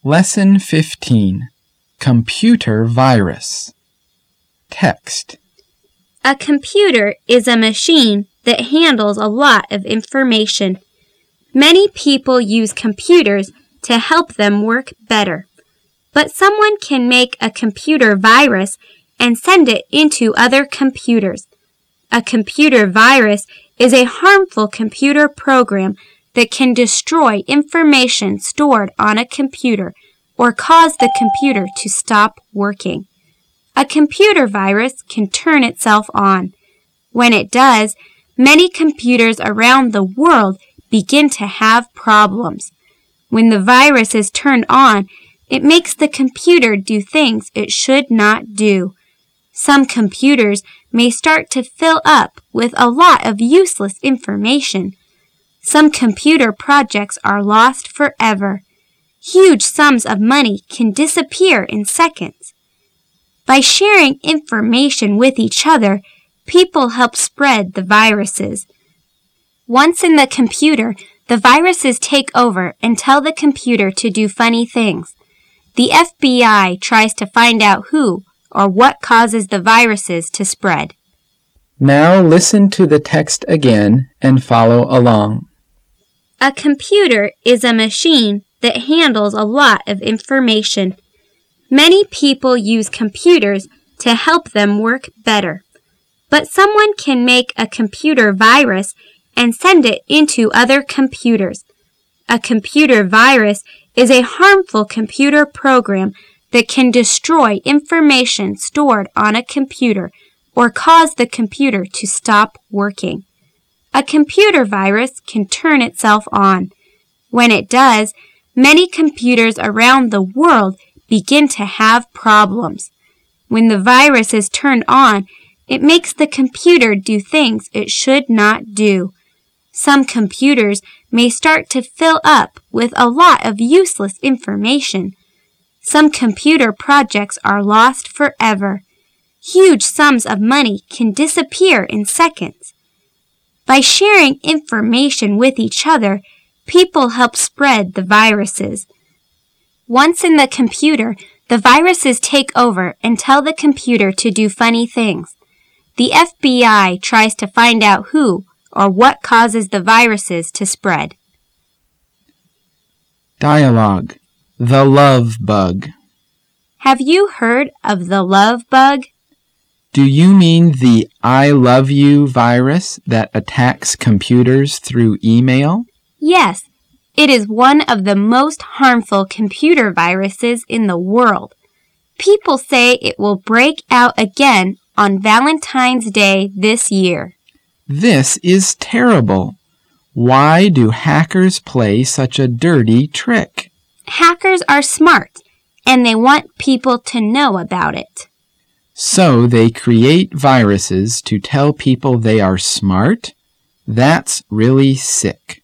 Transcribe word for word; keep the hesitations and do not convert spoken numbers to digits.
Lesson fifteen. Computer virus. Text. A computer is a machine that handles a lot of information. Many people use computers to help them work better. But someone can make a computer virus and send it into other computers. A computer virus is a harmful computer program that can destroy information stored on a computer or cause the computer to stop working. A computer virus can turn itself on. When it does, many computers around the world begin to have problems. When the virus is turned on, it makes the computer do things it should not do. Some computers may start to fill up with a lot of useless information. Some computer projects are lost forever. Huge sums of money can disappear in seconds. By sharing information with each other, people help spread the viruses. Once in the computer, the viruses take over and tell the computer to do funny things. The F B I tries to find out who or what causes the viruses to spread. Now listen to the text again and follow along. A computer is a machine that handles a lot of information. Many people use computers to help them work better. But someone can make a computer virus and send it into other computers. A computer virus is a harmful computer program that can destroy information stored on a computer or cause the computer to stop working. A computer virus can turn itself on. When it does, many computers around the world begin to have problems. When the virus is turned on, it makes the computer do things it should not do. Some computers may start to fill up with a lot of useless information. Some computer projects are lost forever. Huge sums of money can disappear in seconds. By sharing information with each other, people help spread the viruses. Once in the computer, the viruses take over and tell the computer to do funny things. The F B I tries to find out who or what causes the viruses to spread. Dialogue. The love bug. Have you heard of the love bug? Do you mean the I love you virus that attacks computers through email? Yes, it is one of the most harmful computer viruses in the world. People say it will break out again on Valentine's Day this year. This is terrible. Why do hackers play such a dirty trick? Hackers are smart, and they want people to know about it. So they create viruses to tell people they are smart? That's really sick.